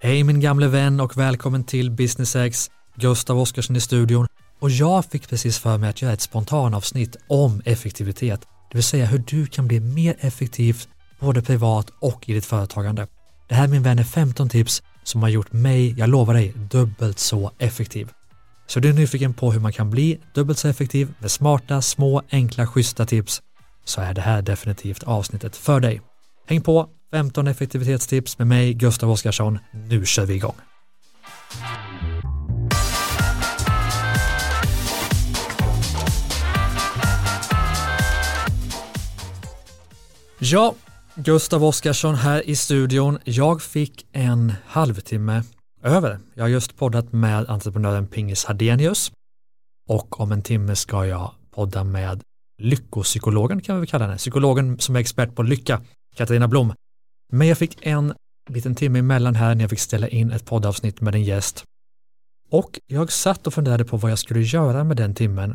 Hej min gamle vän och välkommen till Business X, Gustav Oskarsson i studion. Och jag fick precis för mig att göra ett spontanavsnitt om effektivitet. Det vill säga hur du kan bli mer effektiv både privat och i ditt företagande. Det här min vän är 15 tips som har gjort mig, jag lovar dig, dubbelt så effektiv. Så du är nyfiken på hur man kan bli dubbelt så effektiv med smarta, små, enkla, schyssta tips, så är det här definitivt avsnittet för dig. Häng på, 15 effektivitetstips med mig, Gustav Oskarsson. Nu kör vi igång. Ja, Gustav Oskarsson här i studion. Jag fick en halvtimme över. Jag har just poddat med entreprenören Pingis Hardenius och om en timme ska jag podda med lyckopsykologen, kan vi väl kalla henne. Psykologen som är expert på lycka, Katarina Blom. Men jag fick en liten timme emellan här när jag fick ställa in ett poddavsnitt med en gäst. Och jag satt och funderade på vad jag skulle göra med den timmen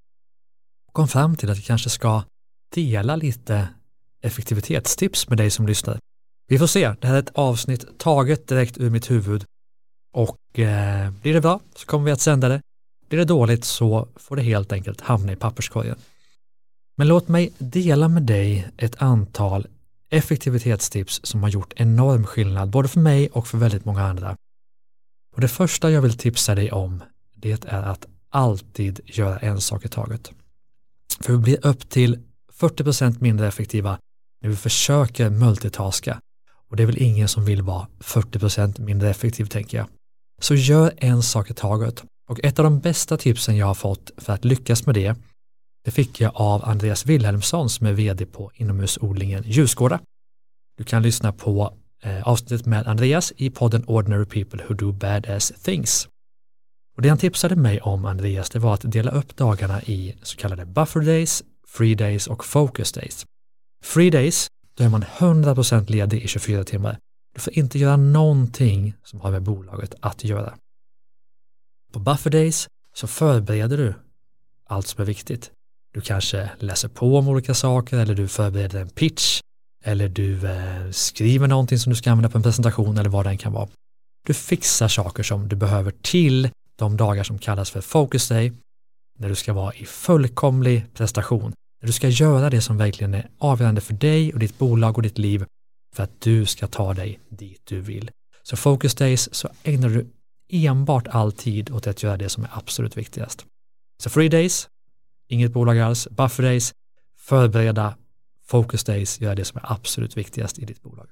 och kom fram till att jag kanske ska dela lite effektivitetstips med dig som lyssnar. Vi får se, det här är ett avsnitt taget direkt ur mitt huvud och blir det bra så kommer vi att sända det. Blir det dåligt så får det helt enkelt hamna i papperskorgen. Men låt mig dela med dig ett antal effektivitetstips som har gjort enorm skillnad både för mig och för väldigt många andra. Och det första jag vill tipsa dig om, det är att alltid göra en sak i taget. För vi blir upp till 40% mindre effektiva när vi försöker multitaska. Och det är väl ingen som vill vara 40% mindre effektiv, tänker jag. Så gör en sak i taget. Och ett av de bästa tipsen jag har fått för att lyckas med det fick jag av Andreas Wilhelmsson som är vd på inomhusodlingen Ljusgårda. Du kan lyssna på avsnittet med Andreas i podden Ordinary People Who Do Badass Things. Och det han tipsade mig om, Andreas, det var att dela upp dagarna i så kallade buffer days, free days och focus days. Free days, då är man 100% ledig i 24 timmar. Du får inte göra någonting som har med bolaget att göra. På buffer days så förbereder du allt som är viktigt. Du kanske läser på om olika saker eller du förbereder en pitch eller du skriver någonting som du ska använda på en presentation eller vad det än kan vara. Du fixar saker som du behöver till de dagar som kallas för focus day när du ska vara i fullkomlig prestation. När du ska göra det som verkligen är avgörande för dig och ditt bolag och ditt liv för att du ska ta dig dit du vill. Så focus days så ägnar du enbart all tid åt att göra det som är absolut viktigast. Så free days, inget bolag alls. Buffer days, förbereda. Focus days, göra det som är absolut viktigast i ditt bolag.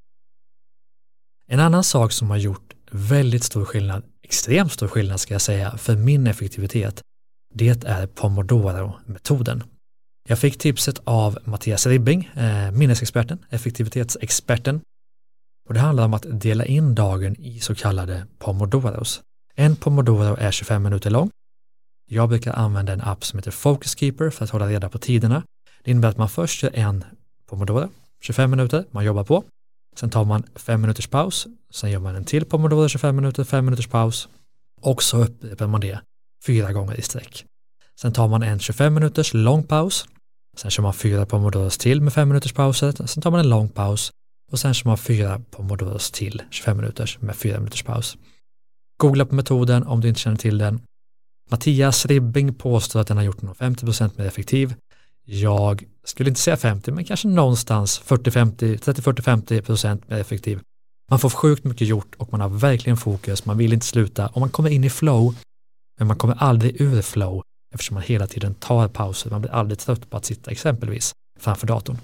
En annan sak som har gjort väldigt stor skillnad, extremt stor skillnad ska jag säga, för min effektivitet, det är Pomodoro-metoden. Jag fick tipset av Mattias Ribbing, minnesexperten, effektivitetsexperten. Och det handlar om att dela in dagen i så kallade Pomodoros. En Pomodoro är 25 minuter lång. Jag brukar använda en app som heter Focus Keeper för att hålla reda på tiderna. Det innebär att man först gör en Pomodoro, 25 minuter, man jobbar på. Sen tar man 5 minuters paus. Sen gör man en till Pomodoro, 25 minuter, 5 minuters paus. Och så upprepar man det 4 gånger i sträck. Sen tar man en 25 minuters lång paus. Sen kör man 4 Pomodoros till med 5 minuters pauser. Sen tar man en lång paus. Och sen kör man 4 Pomodoros till 25 minuters med 4 minuters paus. Googla på metoden om du inte känner till den. Mattias Ribbing påstår att den har gjort den 50% mer effektiv. Jag skulle inte säga 50, men kanske någonstans 30-40-50% mer effektiv. Man får sjukt mycket gjort och man har verkligen fokus. Man vill inte sluta och man kommer in i flow, men man kommer aldrig ur flow eftersom man hela tiden tar pauser. Man blir aldrig trött på att sitta exempelvis framför datorn.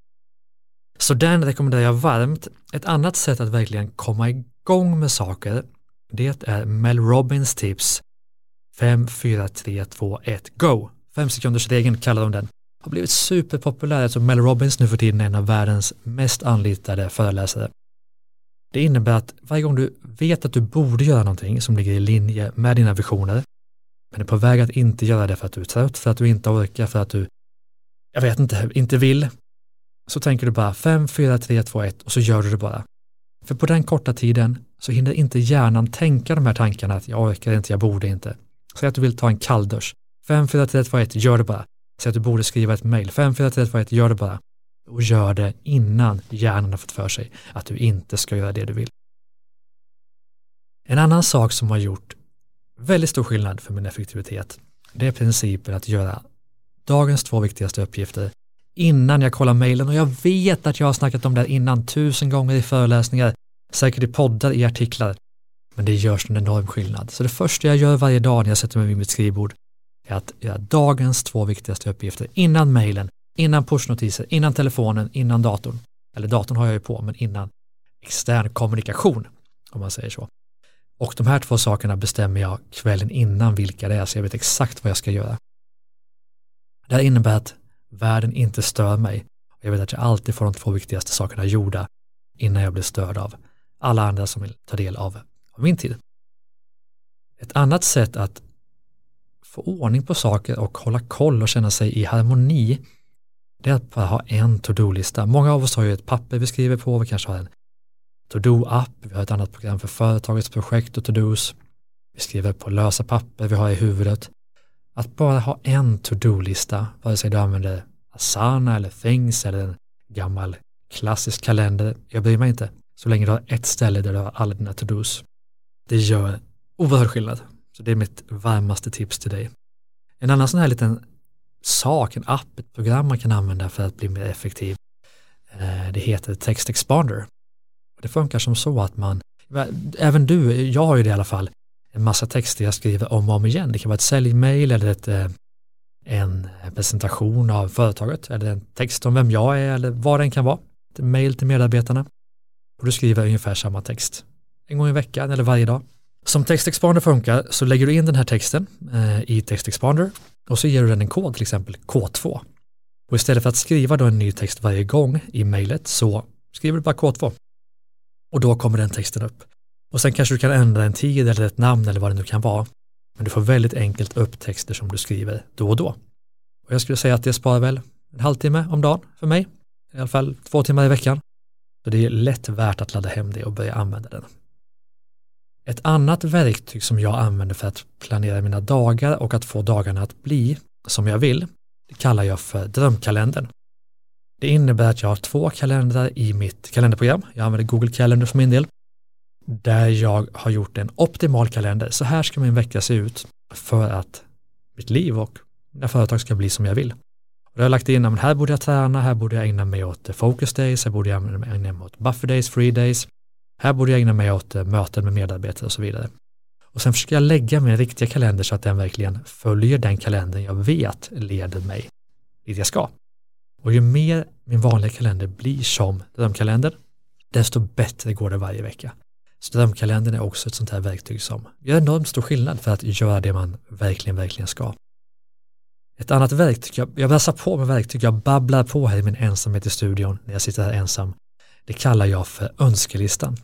Så den rekommenderar jag varmt. Ett annat sätt att verkligen komma igång med saker, det är Mel Robbins tips 5, 4, 3, 2, 1, go! 5 sekunders regeln kallar de den. Har blivit superpopulär, så Mel Robbins nu för tiden är en av världens mest anlitade föreläsare. Det innebär att varje gång du vet att du borde göra någonting som ligger i linje med dina visioner, men är på väg att inte göra det för att du är trött, för att du inte orkar, för att du, inte vill, så tänker du bara 5, 4, 3, 2, 1 och så gör du det bara. För på den korta tiden så hinner inte hjärnan tänka de här tankarna att jag orkar inte, jag borde inte. Säg att du vill ta en kalldusch. 5, 4, 3, 2, 1, gör det bara. Säg att du borde skriva ett mejl. 5, 4, 3, 2, 1, gör det bara. Och gör det innan hjärnan har fått för sig att du inte ska göra det du vill. En annan sak som har gjort väldigt stor skillnad för min effektivitet, det är principen att göra dagens 2 viktigaste uppgifter innan jag kollar mejlen. Och jag vet att jag har snackat om det innan 1000 gånger i föreläsningar, säkert i poddar, i artiklar. Men det görs en enorm skillnad. Så det första jag gör varje dag när jag sätter mig vid mitt skrivbord är att göra dagens 2 viktigaste uppgifter innan mejlen, innan pushnotiser, innan telefonen, innan datorn. Eller datorn har jag ju på, men innan extern kommunikation, om man säger så. Och de här 2 sakerna bestämmer jag kvällen innan vilka det är, så jag vet exakt vad jag ska göra. Det här innebär att världen inte stör mig. Jag vet att jag alltid får de 2 viktigaste sakerna gjorda innan jag blir störd av alla andra som vill ta del av min tid. Ett annat sätt att få ordning på saker och hålla koll och känna sig i harmoni, det är att bara ha en to-do-lista. Många av oss har ju ett papper vi skriver på, vi kanske har en to-do-app, vi har ett annat program för företagets projekt och to-dos, vi skriver på lösa papper vi har i huvudet. Att bara ha en to-do-lista, vare sig du använder Asana eller Things eller en gammal klassisk kalender, jag bryr mig inte, så länge du har ett ställe där du har alla dina to-dos. Det gör oerhörd skillnad. Så det är mitt varmaste tips till dig. En annan sån här liten sak, en app, ett program man kan använda för att bli mer effektiv, det heter Text Expander. Det funkar som så att även jag har ju det i alla fall, en massa texter jag skriver om och om igen. Det kan vara ett säljmail eller en presentation av företaget eller en text om vem jag är eller vad den kan vara. Ett mail till medarbetarna. Och du skriver ungefär samma text en gång i veckan eller varje dag. Som Text Expander funkar så lägger du in den här texten i Text Expander och så ger du den en kod, till exempel K2. Och istället för att skriva då en ny text varje gång i mejlet så skriver du bara K2. Och då kommer den texten upp. Och sen kanske du kan ändra en tid eller ett namn eller vad det nu kan vara. Men du får väldigt enkelt upp texter som du skriver då och då. Och jag skulle säga att det sparar väl en halvtimme om dagen för mig. I alla fall 2 timmar i veckan. Så det är lätt värt att ladda hem det och börja använda den. Ett annat verktyg som jag använder för att planera mina dagar och att få dagarna att bli som jag vill, det kallar jag för drömkalendern. Det innebär att jag har 2 kalendrar i mitt kalenderprogram. Jag använder Google Calendar för min del. Där jag har gjort en optimal kalender. Så här ska min vecka se ut för att mitt liv och mina företag ska bli som jag vill. Och jag har lagt in att här borde jag träna, här borde jag ägna mig åt focus days, här borde jag ägna mig åt buffer days, free days. Här borde jag ägna mig åt möten med medarbetare och så vidare. Och sen försöker jag lägga min riktiga kalender så att den verkligen följer den kalendern jag vet leder mig dit jag ska. Och ju mer min vanliga kalender blir som drömkalender, desto bättre går det varje vecka. Så drömkalendern är också ett sånt här verktyg som gör enormt stor skillnad för att göra det man verkligen ska. Ett annat verktyg, jag brassar på med verktyg, jag babblar på här i min ensamhet i studion när jag sitter här ensam. Det kallar jag för önskelistan.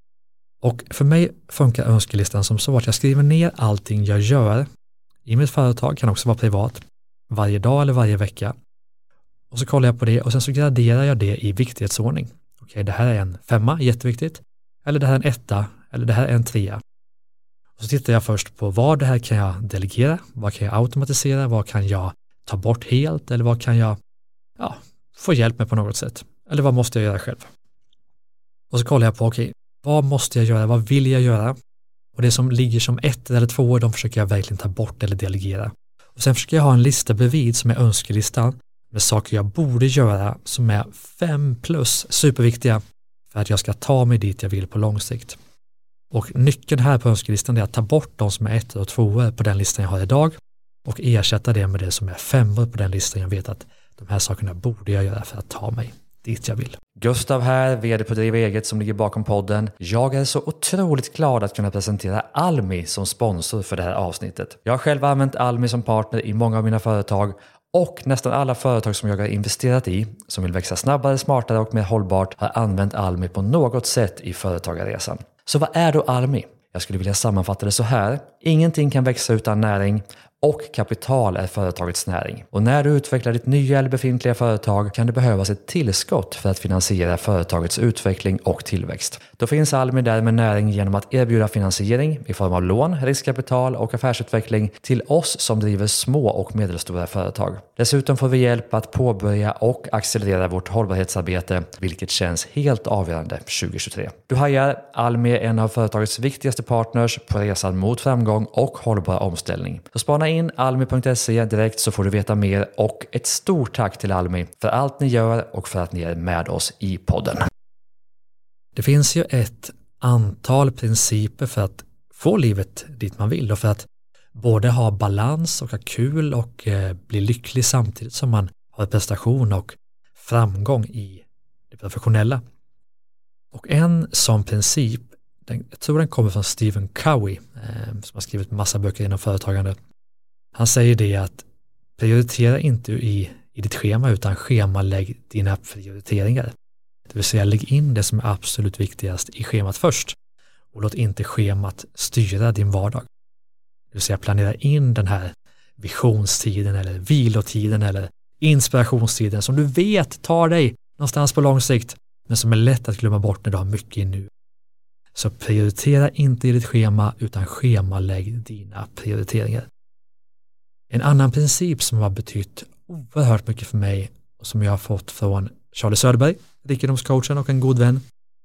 Och för mig funkar önskelistan som så att jag skriver ner allting jag gör i mitt företag, kan också vara privat, varje dag eller varje vecka. Och så kollar jag på det och sen så graderar jag det i viktighetsordning. Okej, det här är en 5, jätteviktigt. Eller det här är en 1, eller det här är en 3. Och så tittar jag först på vad det här kan jag delegera, vad kan jag automatisera, vad kan jag ta bort helt eller vad kan jag få hjälp med på något sätt. Eller vad måste jag göra själv? Och så kollar jag på, okej, vad måste jag göra, vad vill jag göra? Och det som ligger som 1 eller 2, de försöker jag verkligen ta bort eller delegera. Och sen försöker jag ha en lista bredvid som är önskelistan med saker jag borde göra som är 5+, superviktiga för att jag ska ta mig dit jag vill på lång sikt. Och nyckeln här på önskelistan är att ta bort de som är 1 och 2 på den listan jag har idag och ersätta det med det som är 5 på den listan jag vet att de här sakerna borde jag göra för att ta mig dit jag vill. Gustav här, vd på Driva Eget som ligger bakom podden. Jag är så otroligt glad att kunna presentera Almi som sponsor för det här avsnittet. Jag har själv använt Almi som partner i många av mina företag och nästan alla företag som jag har investerat i som vill växa snabbare, smartare och mer hållbart har använt Almi på något sätt i företagarresan. Så vad är då Almi? Jag skulle vilja sammanfatta det så här. Ingenting kan växa utan näring och kapital är företagets näring. Och när du utvecklar ditt nya eller befintliga företag kan det behövas ett tillskott för att finansiera företagets utveckling och tillväxt. Då finns Almi där med näring genom att erbjuda finansiering i form av lån, riskkapital och affärsutveckling till oss som driver små och medelstora företag. Dessutom får vi hjälp att påbörja och accelerera vårt hållbarhetsarbete, vilket känns helt avgörande 2023. Du hajar, Almi är en av företagets viktigaste partners på resan mot framgång och hållbar omställning. Så spana in almi.se direkt så får du veta mer, och ett stort tack till Almi för allt ni gör och för att ni är med oss i podden. Det finns ju ett antal principer för att få livet dit man vill och för att både ha balans och ha kul och bli lycklig samtidigt som man har prestation och framgång i det professionella. Och en sån princip, jag tror den kommer från Stephen Covey som har skrivit massa böcker inom företagande. Han säger det att prioritera inte i ditt schema utan schemalägg dina prioriteringar. Det vill säga lägg in det som är absolut viktigast i schemat först och låt inte schemat styra din vardag. Det vill säga planera in den här visionstiden eller vilotiden eller inspirationstiden som du vet tar dig någonstans på lång sikt men som är lätt att glömma bort när du har mycket nu. Så prioritera inte i ditt schema utan schemalägg dina prioriteringar. En annan princip som har betytt oerhört mycket för mig och som jag har fått från Charlie Söderberg, rikedomscoachen och en god vän,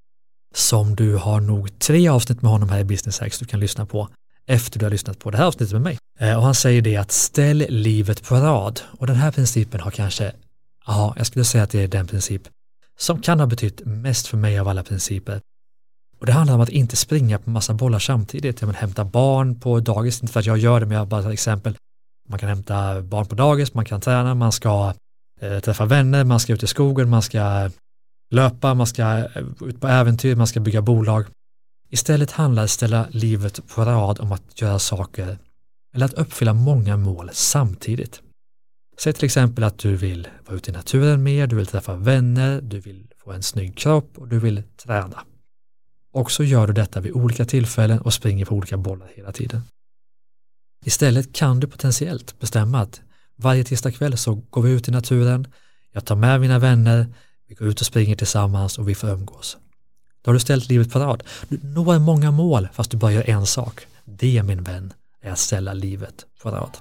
som du har nog 3 avsnitt med honom här i Business Hacks du kan lyssna på efter du har lyssnat på det här avsnittet med mig. Och han säger det att ställ livet på rad. Och den här principen har kanske, jag skulle säga att det är den princip som kan ha betytt mest för mig av alla principer. Och det handlar om att inte springa på massa bollar samtidigt. Jag vill hämta barn på dagis, inte för att jag gör det, men jag bara tar ett exempel. Man kan hämta barn på dagis, man kan träna, man ska träffa vänner, man ska ut i skogen, man ska löpa, man ska ut på äventyr, man ska bygga bolag. Istället handlar det om att ställa livet på rad om att göra saker eller att uppfylla många mål samtidigt. Säg till exempel att du vill vara ute i naturen mer, du vill träffa vänner, du vill få en snygg kropp och du vill träna. Och så gör du detta vid olika tillfällen och springer på olika bollar hela tiden. Istället kan du potentiellt bestämma att varje tisdag kväll så går vi ut i naturen, jag tar med mina vänner, vi går ut och springer tillsammans och vi får umgås. Då har du ställt livet på rad. Du når många mål fast du bara gör en sak. Det, min vän, är att ställa livet på rad.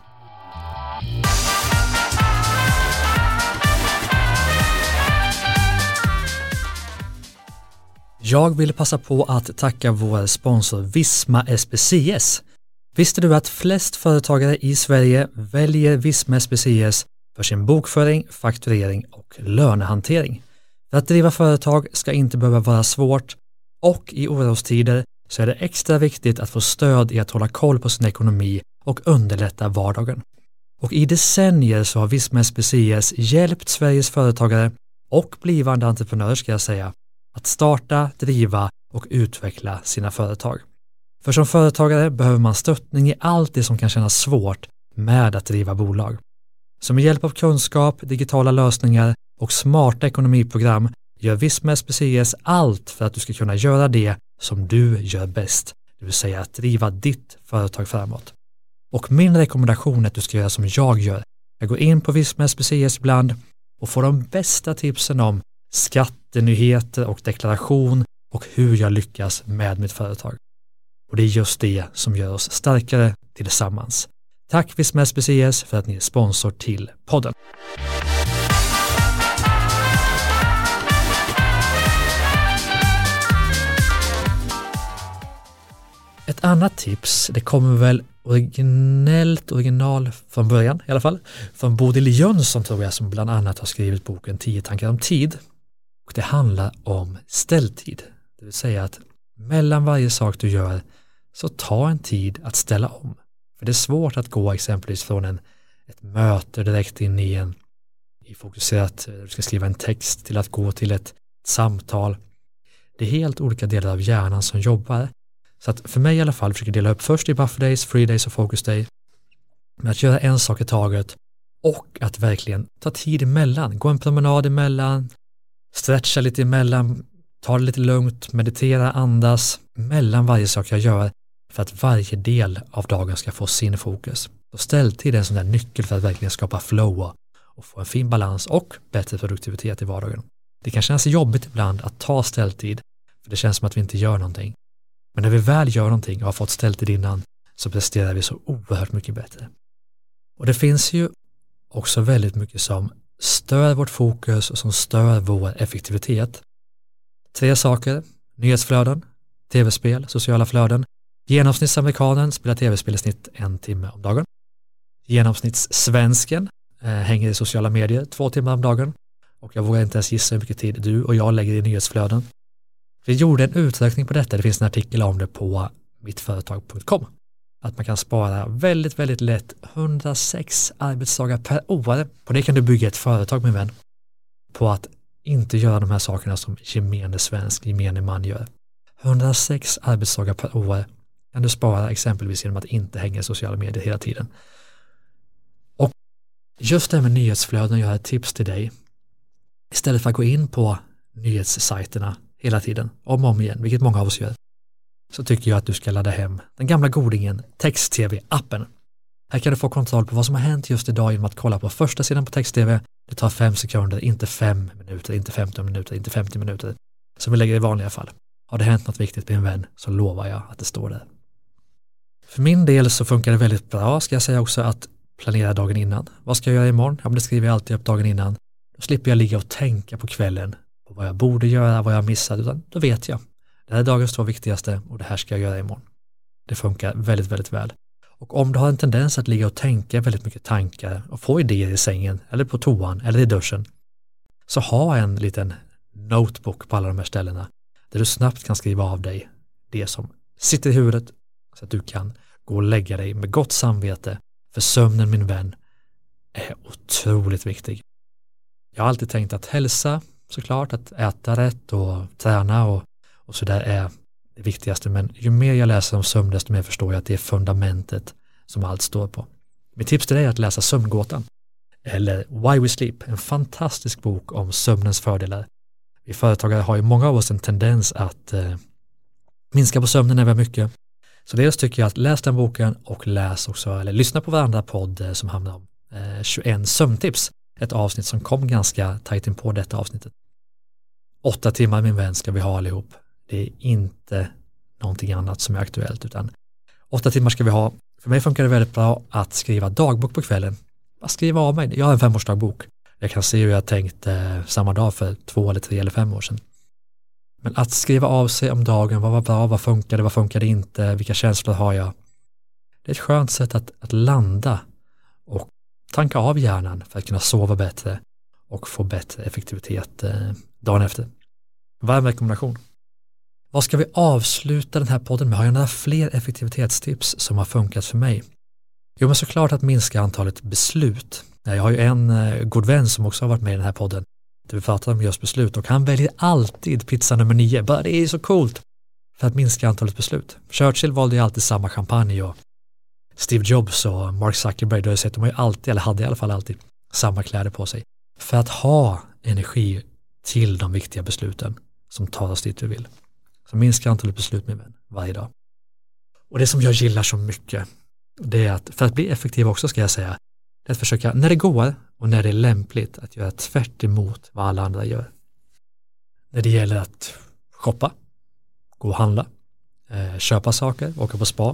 Jag vill passa på att tacka vår sponsor Visma SPCS. Visste du att flest företagare i Sverige väljer Visma SPCS för sin bokföring, fakturering och lönehantering? För att driva företag ska inte behöva vara svårt, och i orostider så är det extra viktigt att få stöd i att hålla koll på sin ekonomi och underlätta vardagen. Och i decennier så har Visma SPCS hjälpt Sveriges företagare och blivande entreprenörer, ska jag säga, att starta, driva och utveckla sina företag. För som företagare behöver man stöttning i allt det som kan kännas svårt med att driva bolag. Så med hjälp av kunskap, digitala lösningar och smarta ekonomiprogram gör Visma SPCS allt för att du ska kunna göra det som du gör bäst, det vill säga att driva ditt företag framåt. Och min rekommendation är att du ska göra som jag gör. Jag går in på Visma SPCS ibland och får de bästa tipsen om skattenyheter och deklaration och hur jag lyckas med mitt företag. Och det är just det som gör oss starkare tillsammans. Tack Visma SPCS för att ni är sponsor till podden. Ett annat tips, det kommer väl original från början i alla fall, från Bodil Jönsson tror jag, som bland annat har skrivit boken 10 tankar om tid. Och det handlar om ställtid, det vill säga att mellan varje sak du gör så ta en tid att ställa om. För det är svårt att gå exempelvis från ett möte direkt in i fokuserat, du ska skriva en text, till att gå till ett samtal. Det är helt olika delar av hjärnan som jobbar. Så att för mig i alla fall försöker dela upp först i buffer days, free days och focus day. Med att göra en sak i taget och att verkligen ta tid emellan. Gå en promenad emellan, stretcha lite emellan, ta det lite lugnt, meditera, andas mellan varje sak jag gör för att varje del av dagen ska få sin fokus. Och ställtid är en sån där nyckel för att verkligen skapa flow och få en fin balans och bättre produktivitet i vardagen. Det kan kännas jobbigt ibland att ta ställtid, för det känns som att vi inte gör någonting. Men när vi väl gör någonting och har fått ställtid innan, så presterar vi så oerhört mycket bättre. Och det finns ju också väldigt mycket som stör vårt fokus och som stör vår effektivitet. 3 saker: nyhetsflöden, tv-spel, sociala flöden. Genomsnittsamerikanen spelar tv-spel i snitt 1 timme om dagen. Genomsnittssvensken hänger i sociala medier 2 timmar om dagen. Och jag vågar inte ens gissa hur mycket tid du och jag lägger i nyhetsflöden. Vi gjorde en uträkning på detta. Det finns en artikel om det på mittföretag.com. Att man kan spara väldigt, väldigt lätt 106 arbetsdagar per år. På det kan du bygga ett företag, min vän. På att inte göra de här sakerna som gemene svensk, gemene man gör. 106 arbetsdagar per år kan du spara exempelvis genom att inte hänga i sociala medier hela tiden. Och just det här med nyhetsflöden, jag har ett tips till dig. Istället för att gå in på nyhetssajterna hela tiden, om och om igen, vilket många av oss gör, så tycker jag att du ska ladda hem den gamla godingen Text-TV-appen. Här kan du få kontroll på vad som har hänt just idag genom att kolla på första sidan på Text-TV. Det tar 5 sekunder, inte 5 minuter, inte 15 minuter, inte 50 minuter, som vi lägger i vanliga fall. Har det hänt något viktigt med en vän, så lovar jag att det står där. För min del så funkar det väldigt bra, ska jag säga också, att planera dagen innan. Vad ska jag göra imorgon? Ja, men det skriver jag alltid upp dagen innan. Då slipper jag ligga och tänka på kvällen på vad jag borde göra, vad jag har missat, utan då vet jag. Det här är dagens 2 viktigaste och det här ska jag göra imorgon. Det funkar väldigt, väldigt väl. Och om du har en tendens att ligga och tänka väldigt mycket tankar och få idéer i sängen eller på toan eller i duschen, så ha en liten notebook på alla de här ställena där du snabbt kan skriva av dig det som sitter i huvudet, så att du kan gå och lägga dig med gott samvete, för sömnen, min vän, är otroligt viktig. Jag har alltid tänkt att hälsa, såklart, att äta rätt och träna och så där är det viktigaste, men ju mer jag läser om sömn, desto mer förstår jag att det är fundamentet som allt står på. Mitt tips till dig är att läsa Sömngåtan eller Why We Sleep, en fantastisk bok om sömnens fördelar. Vi företagare har ju många av oss en tendens att minska på sömnen när vi har mycket. Så dels tycker jag att läs den boken och läs också, eller lyssna på varandra podd som handlar om 21 sömntips. Ett avsnitt som kom ganska tajt in på detta avsnittet. 8 timmar, min vän, ska vi ha allihop. Det är inte någonting annat som är aktuellt, utan 8 timmar ska vi ha. För mig funkar det väldigt bra att skriva dagbok på kvällen. Bara skriva av mig. Jag har en 5-årsdagbok. Jag kan se hur jag tänkt samma dag för 2 eller 3 eller 5 år sedan. Men att skriva av sig om dagen, vad var bra, vad funkade inte, vilka känslor har jag. Det är ett skönt sätt att landa och tanka av hjärnan för att kunna sova bättre och få bättre effektivitet dagen efter. Varm rekommendation. Vad ska vi avsluta den här podden med? Har jag några fler effektivitetstips som har funkat för mig? Jo, men såklart att minska antalet beslut. Jag har ju en god vän som också har varit med i den här podden där vi pratar om just beslut, och han väljer alltid pizza nummer 9. Bara det är så coolt för att minska antalet beslut. Churchill valde ju alltid samma champagne, och Steve Jobs och Mark Zuckerberg, du har sett, de har ju alltid, eller hade i alla fall alltid, samma kläder på sig för att ha energi till de viktiga besluten som tar oss dit vi vill. Så minska antalet beslut, min vän, varje dag. Och det som jag gillar så mycket, det är att för att bli effektiv också, ska jag säga, det är att försöka när det går och när det är lämpligt att göra tvärt emot vad alla andra gör. När det gäller att shoppa, gå och handla, köpa saker, åka på spa,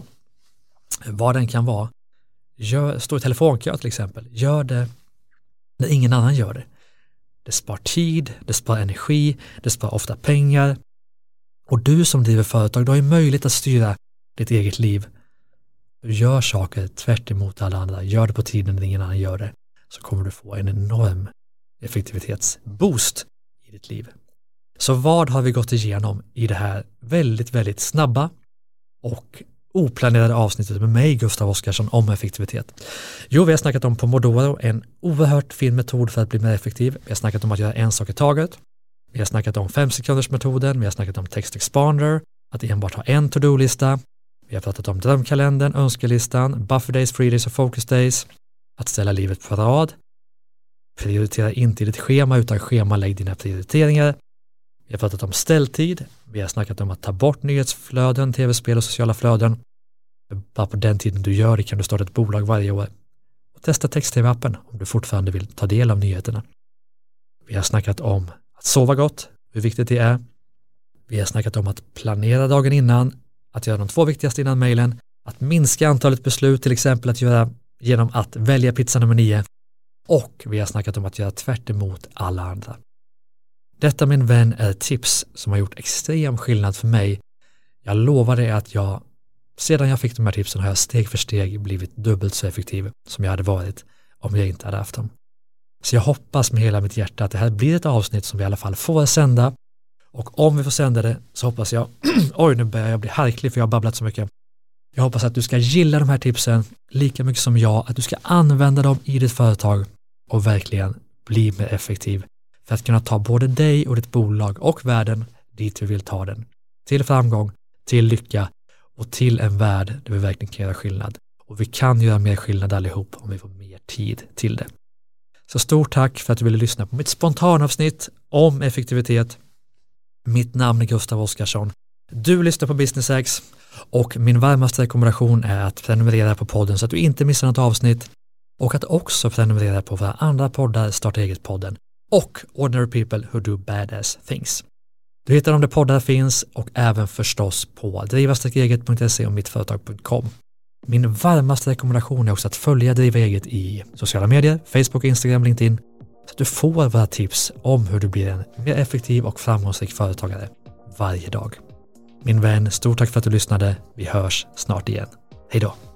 vad den kan vara. Stå i telefonkö till exempel. Gör det när ingen annan gör det. Det spar tid, det spar energi, det spar ofta pengar. Och du som driver företag, du har ju möjlighet att styra ditt eget liv. Du gör saker tvärt emot alla andra. Gör det på tiden när ingen annan gör det. Så kommer du få en enorm effektivitetsboost i ditt liv. Så vad har vi gått igenom i det här väldigt, väldigt snabba och oplanerade avsnittet med mig, Gustav Oskarsson, om effektivitet? Jo, vi har snackat om Pomodoro, en oerhört fin metod för att bli mer effektiv. Vi har snackat om att göra en sak i taget. Vi har snackat om 5-sekundersmetoden. Vi har snackat om Text Expander, att enbart ha en to-do-lista. Vi har pratat om drömkalendern, önskelistan, buffer days, free days och focus days. Att ställa livet på rad. Prioritera inte i ditt schema, utan schemalägg dina prioriteringar. Vi har pratat om ställtid. Vi har snackat om att ta bort nyhetsflöden, tv-spel och sociala flöden. Bara på den tiden du gör det kan du starta ett bolag varje år och testa text-tv-appen om du fortfarande vill ta del av nyheterna. Vi har snackat om att sova gott, hur viktigt det är. Vi har snackat om att planera dagen innan, att göra de 2 viktigaste innan mejlen, att minska antalet beslut, till exempel att göra genom att välja pizza nummer 9. Och vi har snackat om att göra tvärt emot alla andra. Detta, min vän, är tips som har gjort extrem skillnad för mig. Jag lovar dig att sedan jag fick de här tipsen har jag steg för steg blivit dubbelt så effektiv som jag hade varit om jag inte hade haft dem. Så jag hoppas med hela mitt hjärta att det här blir ett avsnitt som vi i alla fall får sända. Och om vi får sända det så hoppas jag, nu börjar jag bli harklig för jag har babblat så mycket. Jag hoppas att du ska gilla de här tipsen lika mycket som jag, att du ska använda dem i ditt företag och verkligen bli mer effektiv för att kunna ta både dig och ditt bolag och världen dit vi vill ta den. Till framgång, till lycka och till en värld där vi verkligen kan göra skillnad. Och vi kan göra mer skillnad allihop om vi får mer tid till det. Så stort tack för att du ville lyssna på mitt spontanavsnitt om effektivitet. Mitt namn är Gustav Oskarsson. Du lyssnar på Business X och min varmaste rekommendation är att prenumerera på podden så att du inte missar något avsnitt och att också prenumerera på våra andra poddar, Starta eget-podden och Ordinary People Who Do Badass Things. Du hittar dem där poddar finns och även förstås på driva-eget.se och mittföretag.com. Min varmaste rekommendation är också att följa Driva Eget i sociala medier, Facebook, Instagram, LinkedIn så att du får våra tips om hur du blir en mer effektiv och framgångsrik företagare varje dag. Min vän, stort tack för att du lyssnade. Vi hörs snart igen. Hej då!